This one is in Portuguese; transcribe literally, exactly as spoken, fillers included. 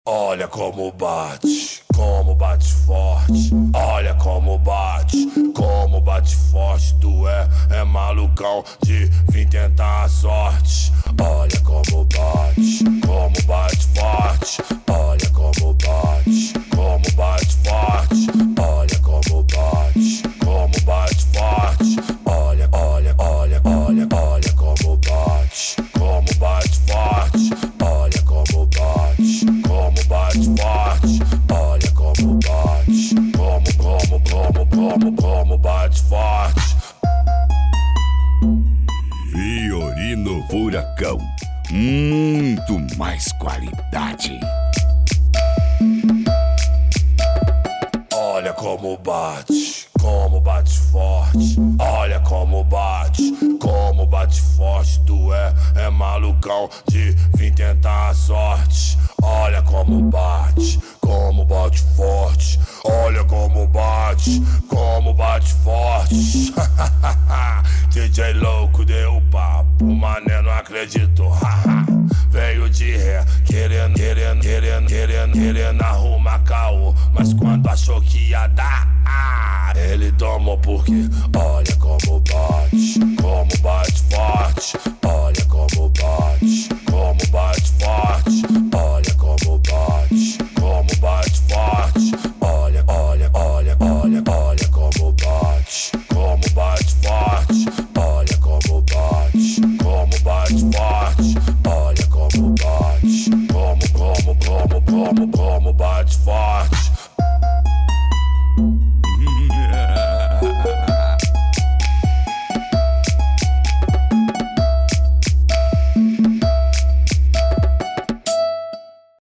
Olha como bate, como bate forte. Olha como bate, como bate forte. Tu é, é malucão de vir tentar a sorte. Olha como bate, como bate forte. Olha como bate, como bate forte. Olha como bate, como bate forte. Olha, olha, olha, olha, olha como bate, como bate forte. Olha como bate, como bate forte. Olha como bate, como, como, como, como, como bate forte. Fiorino Furacão, muito mais qualidade. Olha como bate, como bate forte. Olha como bate, como bate forte. Tu é, é malucão de vir tentar a sorte. Olha como bate, como bate forte. Olha como bate, como bate forte. D J louco deu papo, mané não acreditou. Veio de ré, querendo, querendo, querendo, querendo, querendo arrumar caô. Mas quando achou que ia dar, ah, ele tomou porque olha como bate, como bate forte. Olha como bate, como bate forte. Olha como bate, como bate forte. Olha, olha, olha, olha, olha como bate, como bate forte. Olha como bate, como bate forte. Olha como bate, como, como, como, como, como bate forte.